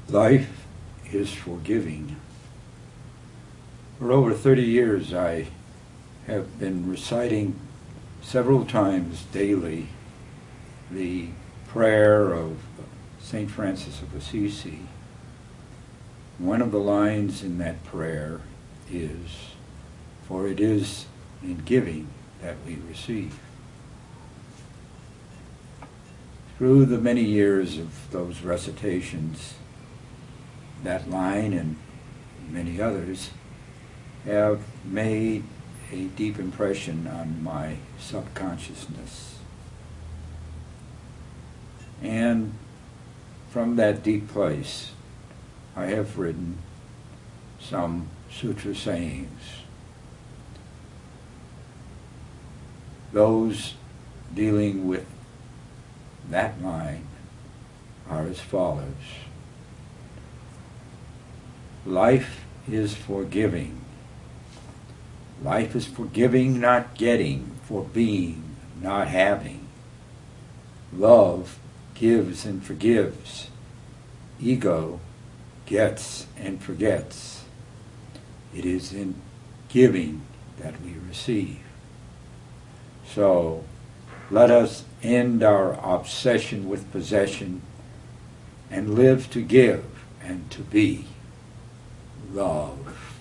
Life is forgiving. For over 30 years I have been reciting several times daily the prayer of St. Francis of Assisi. One of the lines in that prayer is, "For it is in giving that we receive." Through the many years of those recitations, that line and many others have made a deep impression on my subconsciousness. And from that deep place, I have written some sutra sayings. Those dealing with that line are as follows. Life is forgiving. Life is forgiving, not getting, for being, not having. Love gives and forgives. Ego gets and forgets. It is in giving that we receive. So let us end our obsession with possession and live to give and to be love.